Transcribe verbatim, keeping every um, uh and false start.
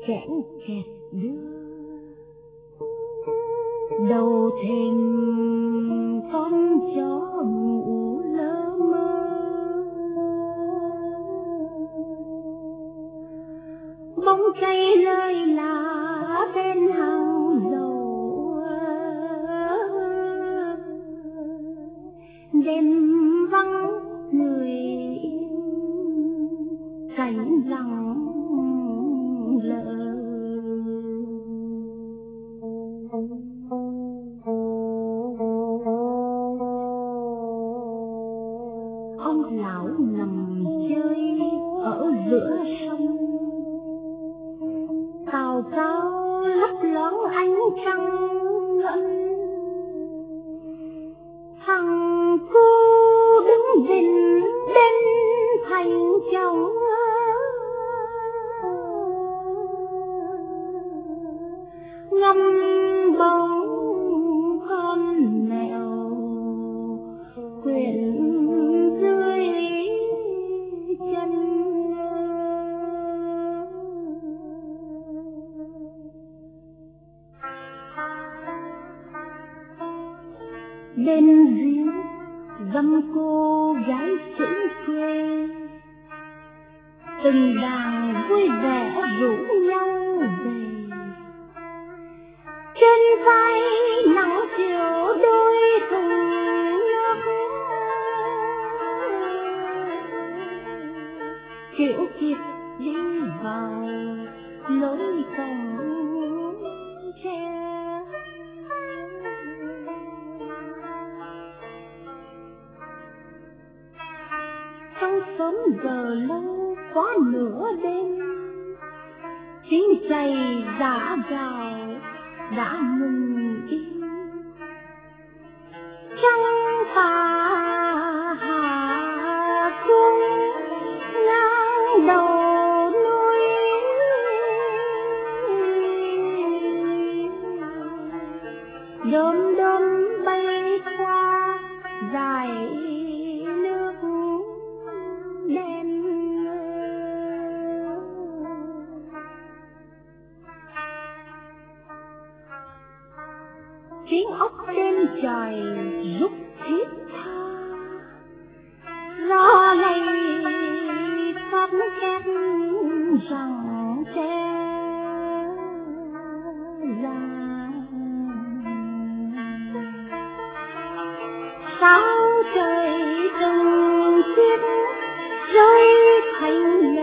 kẽn kẹt đưa đầu thềm con chó ngủ lơ mơ, bóng cây rơi lá bên hàng dầu, đêm vắng người cảnh lặng lờ. Ông lão nằm chơi ở giữa sông, cào cao lấp loáng ánh trăng ngân. Thằng cu đứng bên bên thành chồng, ngâm bóng con mèo quyện dưới chân. Bên giếng dăm cô gái chữ quê, từng đàn vui vẻ rủ nhau về. Trên vai nắng chiều đôi thùng nước, kiểu kịp đi vào lối cổng tre. Trong sớm giờ lâu quá nửa đêm, tiếng giày giã gào đã ngừng im. Trăng tà hạ xuống ngang đầu núi, đom đóm bay qua dải nước đen. Tiếng ốc trên trời rúc thiết tha, gió lay phát két rằng tre ra. Sao trời từng chiếc rơi thành